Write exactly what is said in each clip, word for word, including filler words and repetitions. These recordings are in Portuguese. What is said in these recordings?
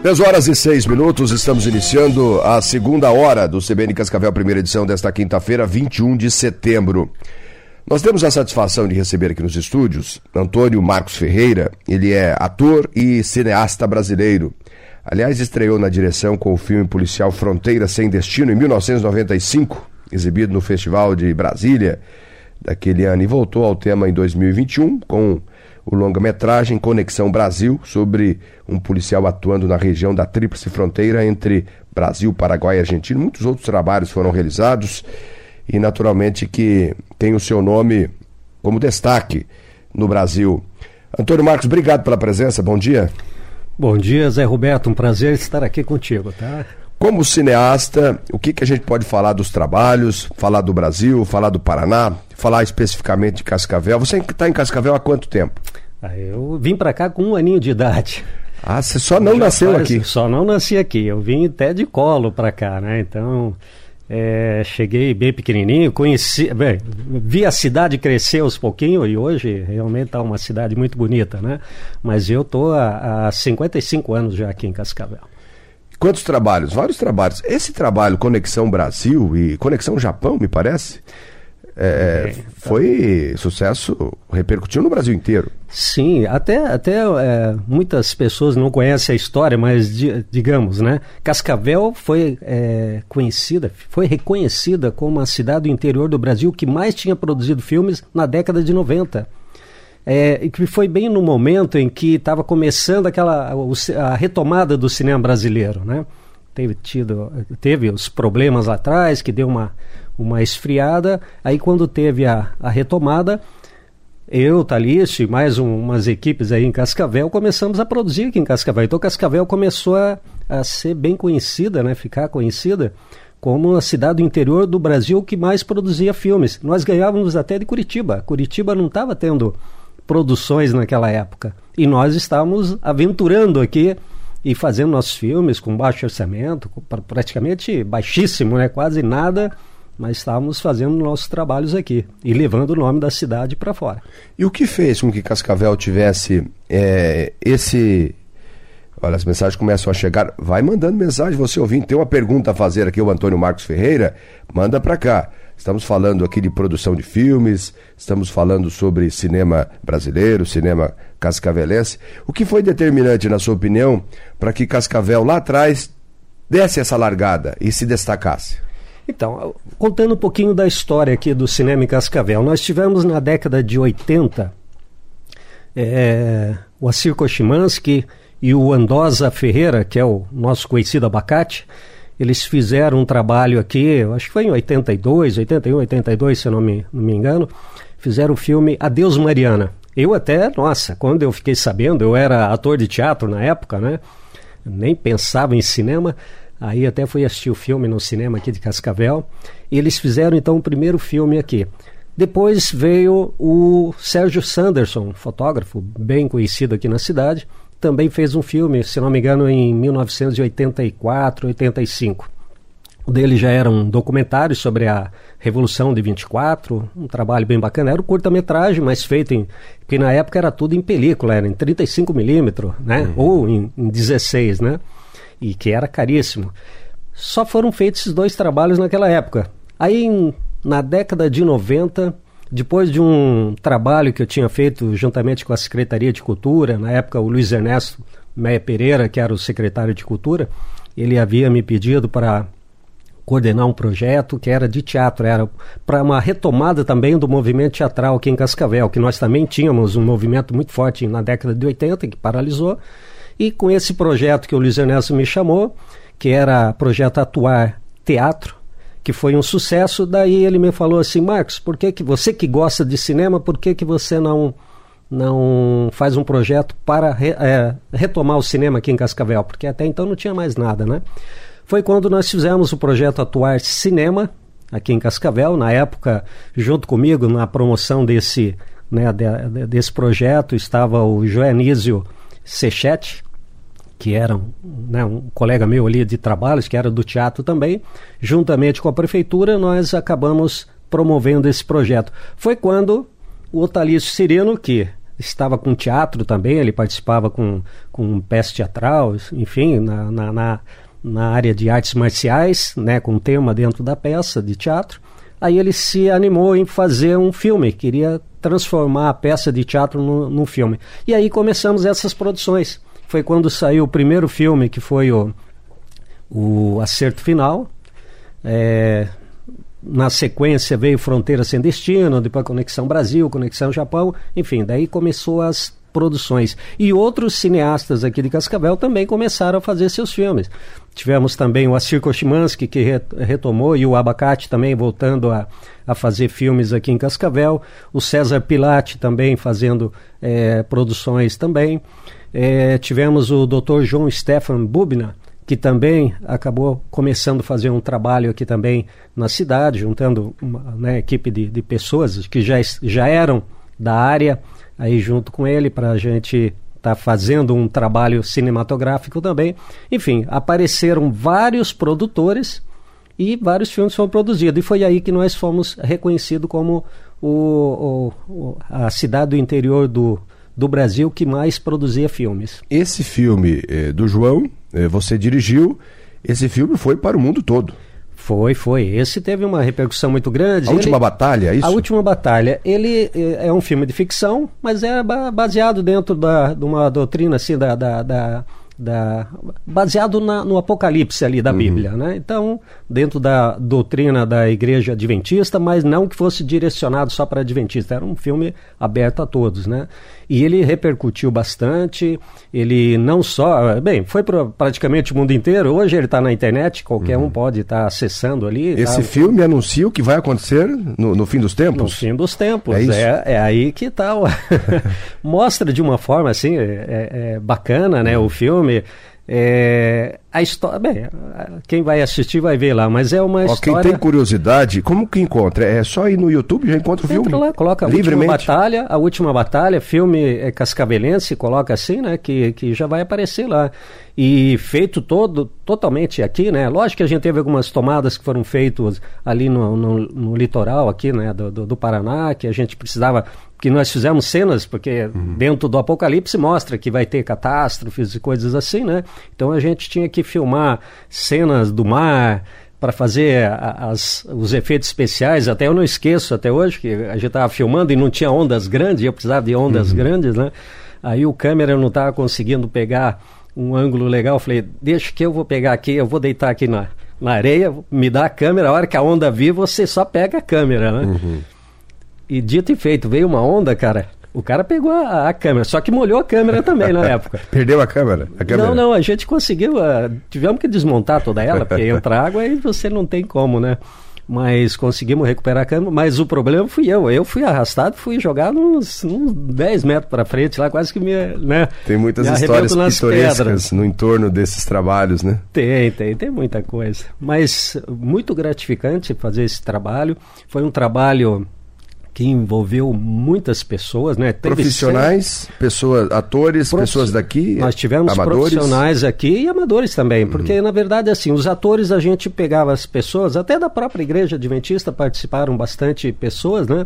dez horas e seis minutos, estamos iniciando a segunda hora do C B N Cascavel, primeira edição desta quinta-feira, vinte e um de setembro. Nós temos a satisfação de receber aqui nos estúdios Antônio Marcos Ferreira. Ele é ator e cineasta brasileiro. Aliás, estreou na direção com o filme policial Fronteira Sem Destino em mil novecentos e noventa e cinco, exibido no Festival de Brasília daquele ano, e voltou ao tema em dois mil e vinte e um com o longa-metragem Conexão Brasil, sobre um policial atuando na região da tríplice fronteira entre Brasil, Paraguai e Argentina. Muitos outros trabalhos foram realizados e, naturalmente, que tem o seu nome como destaque no Brasil. Antônio Marcos, obrigado pela presença, bom dia. Bom dia, Zé Roberto, um prazer estar aqui contigo, tá? Como cineasta, o que, que a gente pode falar dos trabalhos, falar do Brasil, falar do Paraná, falar especificamente de Cascavel? Você está em Cascavel há quanto tempo? Ah, eu vim para cá com um aninho de idade. Ah, você só não Já nasceu faz, aqui? Só não nasci aqui, eu vim até de colo para cá, né? Então, é, cheguei bem pequenininho, conheci, bem, vi a cidade crescer aos pouquinhos e hoje realmente está uma cidade muito bonita, né? Mas eu estou há, há cinquenta e cinco anos já aqui em Cascavel. Quantos trabalhos? Vários trabalhos. Esse trabalho, Conexão Brasil e Conexão Japão, me parece, é, é, foi tá. sucesso, repercutiu no Brasil inteiro. Sim, até, até é, muitas pessoas não conhecem a história, mas di, digamos, né? Cascavel foi é, conhecida, foi reconhecida como a cidade do interior do Brasil que mais tinha produzido filmes na década de noventa. É, que foi bem no momento em que estava começando aquela, a retomada do cinema brasileiro, né? Teve, tido, teve os problemas lá atrás, que deu uma, uma esfriada. Aí quando teve a, a retomada, eu, Thalício e mais um, umas equipes aí em Cascavel, começamos a produzir aqui em Cascavel. Então Cascavel começou a, a ser bem conhecida, né? Ficar conhecida como a cidade do interior do Brasil que mais produzia filmes. Nós ganhávamos até de Curitiba. Curitiba não estava tendo produções naquela época, e nós estávamos aventurando aqui e fazendo nossos filmes com baixo orçamento, praticamente baixíssimo, né? Quase nada, mas estávamos fazendo nossos trabalhos aqui e levando o nome da cidade para fora. E o que fez com que Cascavel tivesse é, esse... Olha, as mensagens começam a chegar. Vai mandando mensagem, você ouvindo. Tem uma pergunta a fazer aqui, o Antônio Marcos Ferreira, manda para cá. Estamos falando aqui de produção de filmes, estamos falando sobre cinema brasileiro, cinema cascavelense. O que foi determinante, na sua opinião, para que Cascavel lá atrás desse essa largada e se destacasse? Então, contando um pouquinho da história aqui do cinema em Cascavel, nós tivemos na década de oitenta é, o Assir Koshimansky e o Andosa Ferreira, que é o nosso conhecido abacate. Eles fizeram um trabalho aqui, acho que foi em oitenta e dois, oitenta e um, oitenta e dois, se eu não me, não me engano, fizeram o filme Adeus Mariana. Eu até, nossa, quando eu fiquei sabendo, eu era ator de teatro na época, né? Nem pensava em cinema, aí até fui assistir o filme no cinema aqui de Cascavel, e eles fizeram então o primeiro filme aqui. Depois veio o Sérgio Sanderson, fotógrafo bem conhecido aqui na cidade, também fez um filme, se não me engano, em mil novecentos e oitenta e quatro, oitenta e cinco. O dele já era um documentário sobre a Revolução de vinte e quatro, um trabalho bem bacana. Era um curta-metragem, mas feito em... Porque na época era tudo em película, era em trinta e cinco milímetros, né? Uhum. Ou em, em dezesseis, né? E que era caríssimo. Só foram feitos esses dois trabalhos naquela época. Aí, em, na década de noventa... Depois de um trabalho que eu tinha feito juntamente com a Secretaria de Cultura, na época o Luiz Ernesto Meia Pereira, que era o secretário de Cultura, ele havia me pedido para coordenar um projeto que era de teatro, era para uma retomada também do movimento teatral aqui em Cascavel, que nós também tínhamos um movimento muito forte na década de oitenta, que paralisou, e com esse projeto que o Luiz Ernesto me chamou, que era projeto Atuar Teatro, que foi um sucesso. Daí ele me falou assim: Marcos, por que que você que gosta de cinema, por que que você não, não faz um projeto para re, é, retomar o cinema aqui em Cascavel? Porque até então não tinha mais nada, né? Foi quando nós fizemos o projeto Atuar Cinema aqui em Cascavel. Na época, junto comigo, na promoção desse, né, de, desse projeto, estava o Joanísio Sechete, que era um, né, um colega meu ali de trabalhos, que era do teatro também. Juntamente com a prefeitura, nós acabamos promovendo esse projeto. Foi quando o Otalício Cirino, que estava com teatro também, ele participava com, com peça teatral, enfim, na, na, na, na área de artes marciais, né, com tema dentro da peça de teatro. Aí ele se animou em fazer um filme, queria transformar a peça de teatro no, num filme. E aí começamos essas produções. Foi quando saiu o primeiro filme, que foi o, o Acerto Final. É, na sequência veio Fronteira Sem Destino, depois Conexão Brasil, Conexão Japão, enfim, daí começou as produções. E outros cineastas aqui de Cascavel também começaram a fazer seus filmes. Tivemos também o Assir Koshimansky, que re, retomou, e o Abacate também voltando a, a fazer filmes aqui em Cascavel. O César Pilate também fazendo é, produções também. É, tivemos o doutor João Stefan Bubna, que também acabou começando a fazer um trabalho aqui também na cidade, juntando uma, né, equipe de, de pessoas que já, já eram da área, aí junto com ele, para a gente estar tá fazendo um trabalho cinematográfico também. Enfim, apareceram vários produtores e vários filmes foram produzidos, e foi aí que nós fomos reconhecidos como o, o, a cidade do interior do, do Brasil que mais produzia filmes. Esse filme eh, do João, eh, você dirigiu, esse filme foi para o mundo todo. Foi, foi. Esse teve uma repercussão muito grande. A ele, Última Batalha, é isso? A Última Batalha. Ele é, é um filme de ficção, mas é baseado dentro da, de uma doutrina assim, da... da, da Da, baseado na, no Apocalipse ali da uhum. Bíblia, né? Então, dentro da doutrina da Igreja Adventista, mas não que fosse direcionado só para Adventista, era um filme aberto a todos, né? E ele repercutiu bastante, ele não só, bem, foi para praticamente o mundo inteiro, hoje ele está na internet, qualquer uhum. um pode estar tá acessando ali. Esse tá, filme anuncia o que vai acontecer no, no fim dos tempos? No fim dos tempos, é, isso? é, é aí que está. Mostra de uma forma assim, é, é bacana, né, uhum. o filme. É, a história, bem, quem vai assistir vai ver lá, mas é uma Ó, história... Quem tem curiosidade, como que encontra? É só ir no YouTube, já encontra o filme? Entra lá, coloca a Última Batalha, a Última Batalha, filme é, cascavelense, coloca assim, né, que, que já vai aparecer lá. E feito todo, totalmente aqui, né, lógico que a gente teve algumas tomadas que foram feitas ali no, no, no litoral aqui, né, do, do, do Paraná, que a gente precisava... que nós fizemos cenas, porque uhum. dentro do Apocalipse mostra que vai ter catástrofes e coisas assim, né? Então a gente tinha que filmar cenas do mar para fazer a, as, os efeitos especiais. Até eu não esqueço até hoje que a gente estava filmando e não tinha ondas grandes, eu precisava de ondas uhum. grandes, né? Aí o câmera não estava conseguindo pegar um ângulo legal, eu falei, deixa que eu vou pegar aqui, eu vou deitar aqui na, na areia, me dá a câmera, a hora que a onda vir, você só pega a câmera, né? Uhum. E dito e feito, veio uma onda, cara, o cara pegou a, a câmera, só que molhou a câmera também na época. Perdeu a câmera? a câmera? Não, não, a gente conseguiu, uh, tivemos que desmontar toda ela, porque entra água e você não tem como, né? Mas conseguimos recuperar a câmera, mas o problema fui eu, eu fui arrastado, fui jogado uns, uns dez metros para frente lá, quase que me, né? Tem muitas histórias pitorescas pedras. No entorno desses trabalhos, né? Tem, tem, tem muita coisa, mas muito gratificante fazer esse trabalho, foi um trabalho... que envolveu muitas pessoas, né? Teve profissionais, ser... pessoas, atores, Prof... pessoas daqui, nós tivemos amadores. Profissionais aqui e amadores também, porque uhum. na verdade assim, os atores a gente pegava as pessoas, até da própria Igreja Adventista participaram bastante pessoas, né?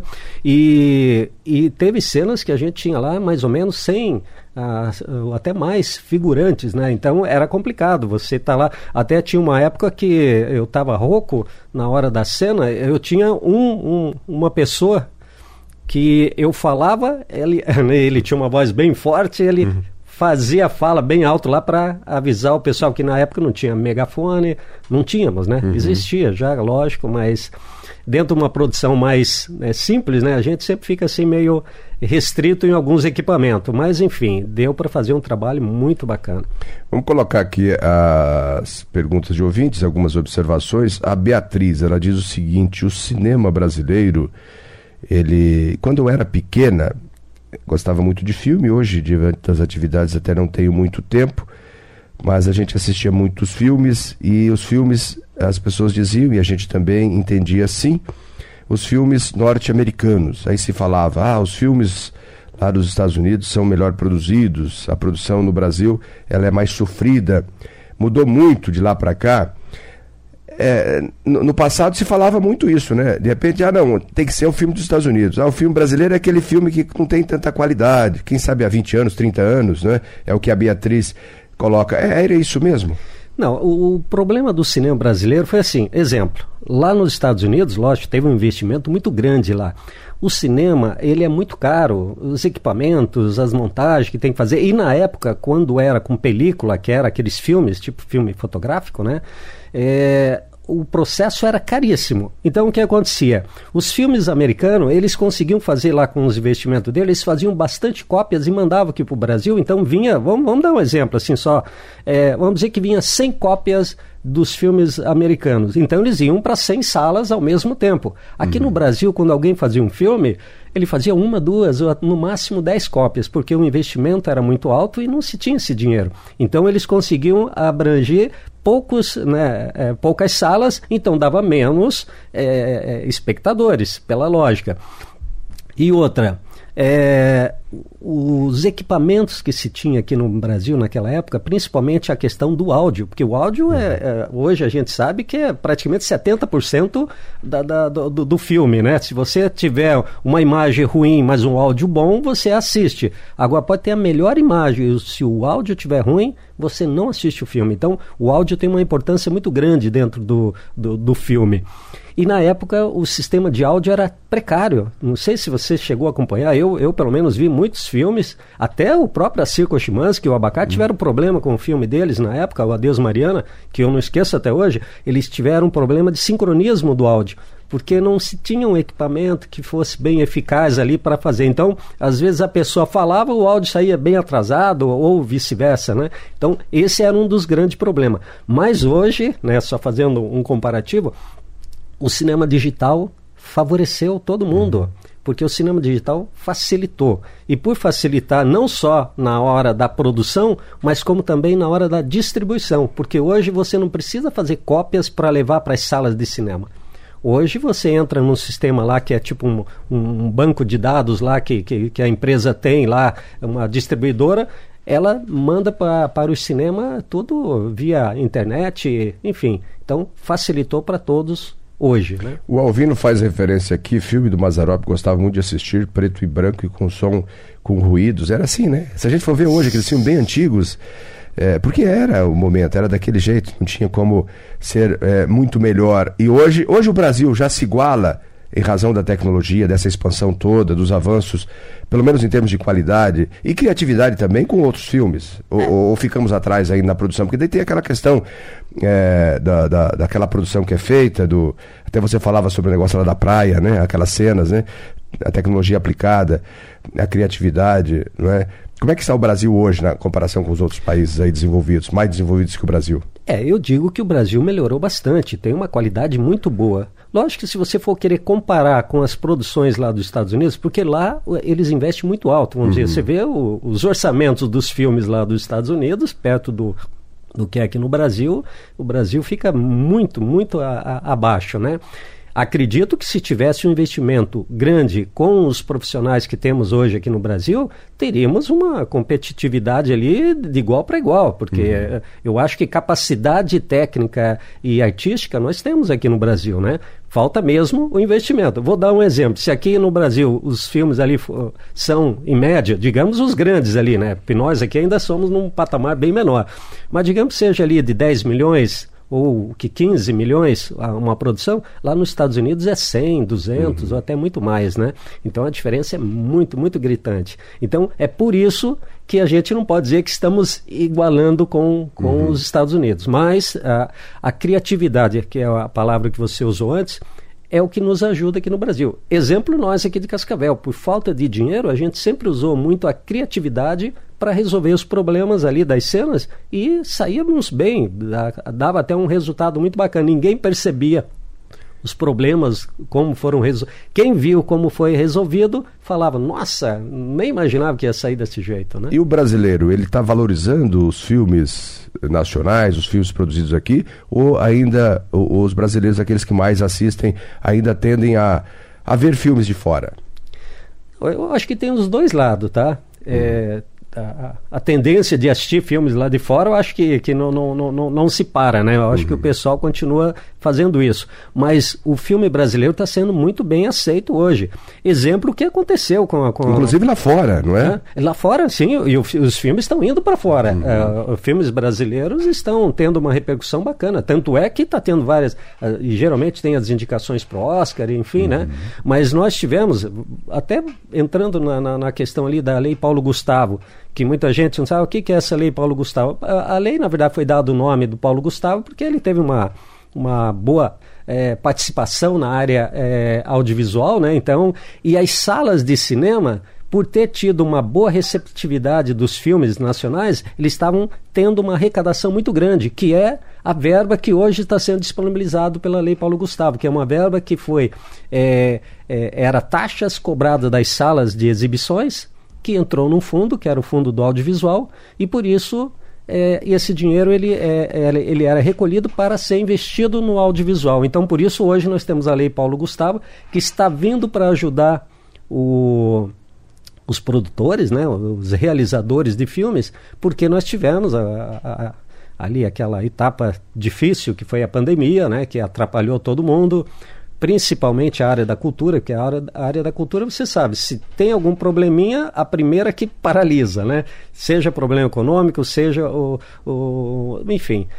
E, e teve cenas que a gente tinha lá mais ou menos cem, ah, até mais figurantes, né? Então era complicado, você tá lá, até tinha uma época que eu tava rouco na hora da cena, eu tinha um, um, uma pessoa que eu falava, ele, ele tinha uma voz bem forte, ele uhum. fazia a fala bem alto lá para avisar o pessoal, que na época não tinha megafone, não tínhamos, né? Uhum. Existia já, lógico, mas dentro de uma produção mais né, simples, né? A gente sempre fica assim meio restrito em alguns equipamentos, mas enfim, deu para fazer um trabalho muito bacana. Vamos colocar aqui as perguntas de ouvintes, algumas observações. A Beatriz, ela diz o seguinte: o cinema brasileiro, ele, quando eu era pequena, gostava muito de filme, hoje, diante das atividades, até não tenho muito tempo, mas a gente assistia muitos filmes, e os filmes, as pessoas diziam, e a gente também entendia assim, os filmes norte-americanos. Aí se falava, ah, os filmes lá dos Estados Unidos são melhor produzidos, a produção no Brasil ela é mais sofrida. Mudou muito de lá para cá. É, no, no passado se falava muito isso, né? De repente, ah não, tem que ser um filme dos Estados Unidos. Ah, o filme brasileiro é aquele filme que não tem tanta qualidade. Quem sabe há vinte anos, trinta anos, né? É o que a Beatriz coloca. É, era isso mesmo? Não, o, o problema do cinema brasileiro foi assim, exemplo, lá nos Estados Unidos, lógico, teve um investimento muito grande lá. O cinema, ele é muito caro, os equipamentos, as montagens que tem que fazer. E na época, quando era com película, que era aqueles filmes, tipo filme fotográfico, né? É, o processo era caríssimo. Então, o que acontecia? Os filmes americanos, eles conseguiam fazer lá com os investimentos deles, eles faziam bastante cópias e mandavam aqui para o Brasil. Então, vinha, vamos, vamos dar um exemplo, assim só, é, vamos dizer que vinha cem cópias dos filmes americanos. Então, eles iam para cem salas ao mesmo tempo. Aqui uhum. no Brasil, quando alguém fazia um filme, ele fazia uma, duas, ou no máximo dez cópias, porque o investimento era muito alto e não se tinha esse dinheiro. Então, eles conseguiam abranger poucos, né, é, poucas salas, então dava menos é, espectadores, pela lógica. E outra, é, os equipamentos que se tinha aqui no Brasil naquela época, principalmente a questão do áudio, porque o áudio, é, é, hoje a gente sabe que é praticamente setenta por cento da, da, do, do filme, né? Se você tiver uma imagem ruim, mas um áudio bom, você assiste. Agora, pode ter a melhor imagem, se o áudio estiver ruim, você não assiste o filme. Então, o áudio tem uma importância muito grande dentro do, do, do filme. E na época o sistema de áudio era precário. Não sei se você chegou a acompanhar, eu, eu pelo menos vi muitos filmes, até o próprio Assir Koshimansky e o Abacate tiveram problema com o filme deles na época, o Adeus Mariana, que eu não esqueço até hoje, eles tiveram um problema de sincronismo do áudio, porque não se tinha um equipamento que fosse bem eficaz ali para fazer. Então, às vezes a pessoa falava, o áudio saía bem atrasado ou vice-versa, né? Então, esse era um dos grandes problemas. Mas hoje, né, só fazendo um comparativo, o cinema digital favoreceu todo mundo, porque o cinema digital facilitou. E por facilitar não só na hora da produção, mas como também na hora da distribuição, porque hoje você não precisa fazer cópias para levar para as salas de cinema. Hoje você entra num sistema lá que é tipo um, um banco de dados lá que, que, que a empresa tem lá, uma distribuidora, ela manda pra, para o cinema tudo via internet, enfim. Então facilitou para todos hoje, né? O Alvino faz referência aqui, filme do Mazzaropi, gostava muito de assistir, preto e branco e com som, com ruídos, era assim, né? Se a gente for ver hoje aqueles filmes bem antigos, é, porque era o momento, era daquele jeito, não tinha como ser é, muito melhor. E hoje, hoje o Brasil já se iguala, em razão da tecnologia, dessa expansão toda, dos avanços, pelo menos em termos de qualidade e criatividade também, com outros filmes, ou, ou ficamos atrás ainda na produção, porque daí tem aquela questão é, da, da, daquela produção que é feita, do, até você falava sobre o negócio lá da praia, né? Aquelas cenas, né? A tecnologia aplicada, a criatividade, não é? Como é que está o Brasil hoje na comparação com os outros países aí desenvolvidos, mais desenvolvidos que o Brasil? É, eu digo que o Brasil melhorou bastante, tem uma qualidade muito boa. Lógico que se você for querer comparar com as produções lá dos Estados Unidos, porque lá eles investem muito alto, vamos uhum. dizer, você vê o, os orçamentos dos filmes lá dos Estados Unidos, perto do, do que é aqui no Brasil, o Brasil fica muito, muito a, a, abaixo, né? Acredito que se tivesse um investimento grande com os profissionais que temos hoje aqui no Brasil, teríamos uma competitividade ali de igual para igual, porque uhum. eu acho que capacidade técnica e artística nós temos aqui no Brasil, né? Falta mesmo o investimento. Vou dar um exemplo. Se aqui no Brasil os filmes ali são, em média, digamos os grandes ali, né? Porque nós aqui ainda somos num patamar bem menor. Mas digamos que seja ali de dez milhões... ou que quinze milhões uma produção, lá nos Estados Unidos é cem, duzentos uhum. ou até muito mais, né? Então a diferença é muito, muito gritante. Então é por isso que a gente não pode dizer que estamos igualando com, com uhum. os Estados Unidos, mas a, a criatividade, que é a palavra que você usou antes, é o que nos ajuda aqui no Brasil. Exemplo nós aqui de Cascavel, por falta de dinheiro, a gente sempre usou muito a criatividade para resolver os problemas ali das cenas e saíamos bem, dava até um resultado muito bacana. Ninguém percebia os problemas, como foram resolvidos. Quem viu como foi resolvido, falava, nossa, nem imaginava que ia sair desse jeito, né? E o brasileiro, ele está valorizando os filmes nacionais, os filmes produzidos aqui, ou ainda os brasileiros, aqueles que mais assistem, ainda tendem a, a ver filmes de fora? Eu acho que tem os dois lados, tá? É... Hum. A, a tendência de assistir filmes lá de fora, eu acho que, que não, não, não, não se para, né? Eu acho uhum. que o pessoal continua fazendo isso. Mas o filme brasileiro está sendo muito bem aceito hoje. Exemplo que aconteceu com a... Com Inclusive lá fora, não é? é? Lá fora, sim, e o, os filmes estão indo para fora. Uhum. Uh, os filmes brasileiros estão tendo uma repercussão bacana. Tanto é que está tendo várias... Uh, e geralmente tem as indicações para o Oscar, enfim, uhum. né? Mas nós tivemos, até entrando na, na, na questão ali da Lei Paulo Gustavo, que muita gente não sabe o que, que é essa Lei Paulo Gustavo. A, a lei, na verdade, foi dado o nome do Paulo Gustavo porque ele teve uma, uma boa é, participação na área é, audiovisual, né? Então, e as salas de cinema, por ter tido uma boa receptividade dos filmes nacionais, eles estavam tendo uma arrecadação muito grande, que é a verba que hoje está sendo disponibilizado pela Lei Paulo Gustavo, que é uma verba que foi é, é, era taxas cobradas das salas de exibições, que entrou num fundo, que era o fundo do audiovisual, e por isso é, esse dinheiro ele, é, ele era recolhido para ser investido no audiovisual. Então, por isso, hoje nós temos a Lei Paulo Gustavo, que está vindo para ajudar o... os produtores, né, os realizadores de filmes, porque nós tivemos a, a, a, ali aquela etapa difícil que foi a pandemia, né, que atrapalhou todo mundo, principalmente a área da cultura, porque a área, a área da cultura, você sabe, se tem algum probleminha, a primeira que paralisa, né, seja problema econômico, seja o, o enfim...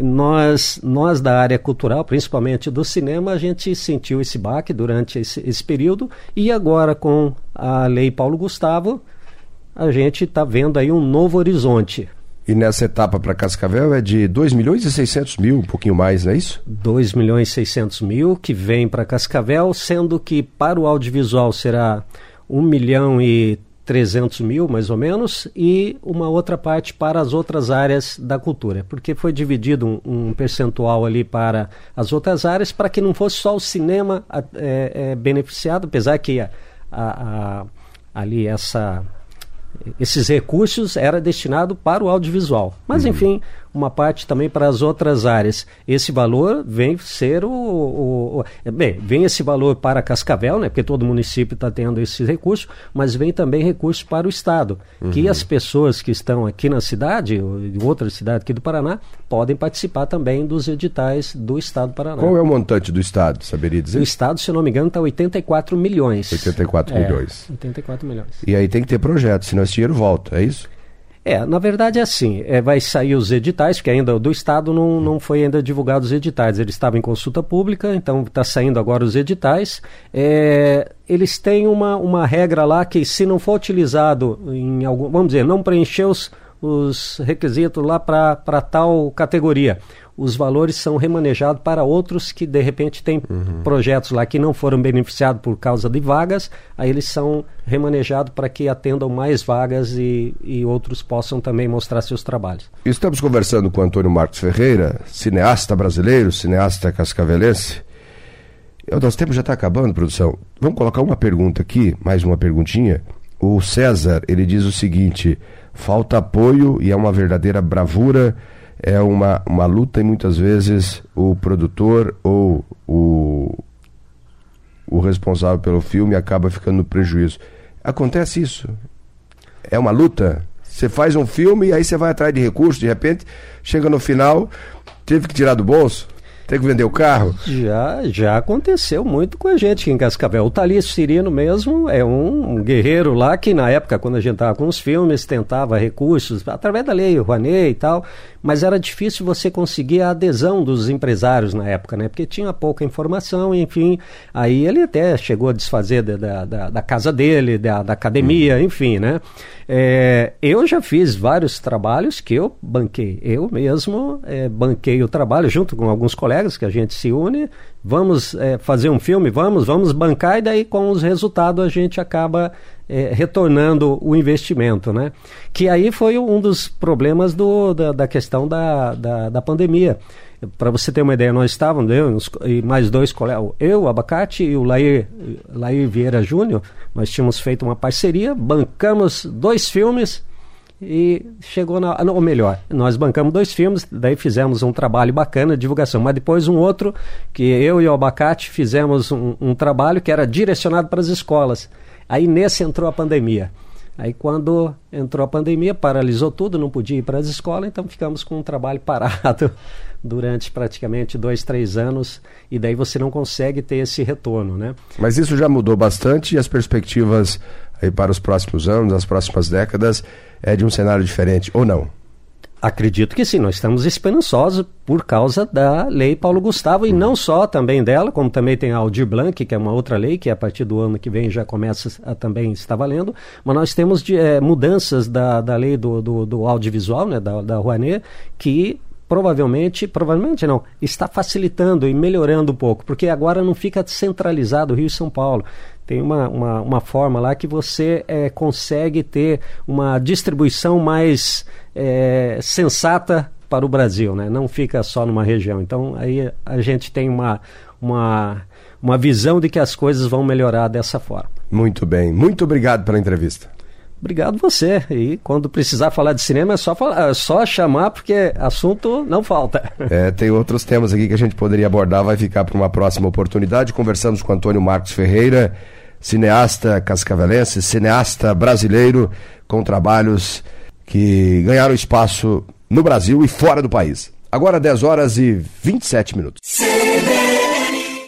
Nós, nós da área cultural, principalmente do cinema, a gente sentiu esse baque durante esse, esse período, e agora com a Lei Paulo Gustavo a gente está vendo aí um novo horizonte. E nessa etapa para Cascavel é de dois milhões e seiscentos mil, um pouquinho mais, não é isso? dois milhões e seiscentos mil que vem para Cascavel, sendo que para o audiovisual será um milhão e trezentos mil, mais ou menos, e uma outra parte para as outras áreas da cultura, porque foi dividido um, um percentual ali para as outras áreas, para que não fosse só o cinema é, é, beneficiado, apesar que a, a, a, ali essa, esses recursos era destinado para o audiovisual. Mas, uhum. enfim, uma parte também para as outras áreas. Esse valor vem ser o... o, o bem, vem esse valor para Cascavel, né, porque todo município está tendo esse recurso, mas vem também recurso para o Estado, uhum. que as pessoas que estão aqui na cidade, ou em outra cidade aqui do Paraná, podem participar também dos editais do Estado do Paraná. Qual é o montante do Estado, saberia dizer? O Estado, se não me engano, está oitenta e quatro milhões. oitenta e quatro é, milhões. oitenta e quatro milhões. E aí tem que ter projeto, senão esse dinheiro volta, é isso? É, na verdade é assim, é, vai sair os editais, porque ainda do Estado não, não foi ainda divulgado os editais, eles estavam em consulta pública, então está saindo agora os editais. É, eles têm uma, uma regra lá que se não for utilizado em algum, vamos dizer, não preencher os, os requisitos lá para tal categoria, os valores são remanejados para outros que de repente têm uhum. projetos lá que não foram beneficiados por causa de vagas, aí eles são remanejados para que atendam mais vagas e, e outros possam também mostrar seus trabalhos. Estamos conversando com Antônio Marcos Ferreira, cineasta brasileiro, cineasta cascavelense. O nosso tempo já está acabando, produção. Vamos colocar uma pergunta aqui, mais uma perguntinha. O César, ele diz o seguinte: falta apoio e é uma verdadeira bravura, é uma, uma luta e muitas vezes o produtor ou o, o responsável pelo filme acaba ficando no prejuízo. Acontece isso? É uma luta? Você faz um filme e aí você vai atrás de recursos, de repente chega no final, teve que tirar do bolso? Tem que vender o carro? Já, já aconteceu muito com a gente aqui em Cascavel. O Thalício Cirino mesmo é um, um guerreiro lá que na época, quando a gente estava com os filmes, tentava recursos através da lei, o Rouanet e tal, mas era difícil você conseguir a adesão dos empresários na época, né? Porque tinha pouca informação, enfim. Aí ele até chegou a desfazer da, da, da casa dele, da, da academia, uhum. enfim, né? É, eu já fiz vários trabalhos que eu banquei. Eu mesmo é, banquei o trabalho junto com alguns colegas que a gente se une, vamos é, fazer um filme, vamos, vamos bancar e daí com os resultados a gente acaba é, retornando o investimento, né? Que aí foi um dos problemas do, da, da questão da, da, da pandemia. Para você ter uma ideia, nós estávamos, eu e mais dois colegas, eu, o Abacate e o Lair, Lair Vieira Júnior, nós tínhamos feito uma parceria, bancamos dois filmes e chegou na... Ou melhor, nós bancamos dois filmes, daí fizemos um trabalho bacana de divulgação, mas depois um outro, que eu e o Abacate fizemos um, um trabalho que era direcionado para as escolas. Aí nesse entrou a pandemia. Aí quando entrou a pandemia, paralisou tudo, não podia ir para as escolas, então ficamos com um trabalho parado durante praticamente dois, três anos, e daí você não consegue ter esse retorno, né? Mas isso já mudou bastante, e as perspectivas aí para os próximos anos, as próximas décadas, é de um cenário diferente, ou não? Acredito que sim, nós estamos esperançosos por causa da lei Paulo Gustavo, e não só também dela, como também tem a Aldir Blanc, que é uma outra lei, que a partir do ano que vem já começa a também estar valendo, mas nós temos de, é, mudanças da, da lei do, do, do audiovisual, né, da, da Rouanet, que provavelmente, provavelmente não, está facilitando e melhorando um pouco, porque agora não fica centralizado Rio e São Paulo. Tem uma, uma, uma forma lá que você é, consegue ter uma distribuição mais é, sensata para o Brasil, né? Não fica só numa região. Então aí a gente tem uma, uma, uma visão de que as coisas vão melhorar dessa forma. Muito bem, muito obrigado pela entrevista. Obrigado você. E quando precisar falar de cinema é só, falar, é só chamar, porque assunto não falta. É, tem outros temas aqui que a gente poderia abordar, vai ficar para uma próxima oportunidade. Conversamos com Antônio Marcos Ferreira, cineasta cascavelense, cineasta brasileiro, com trabalhos que ganharam espaço no Brasil e fora do país. Agora dez horas e vinte e sete minutos.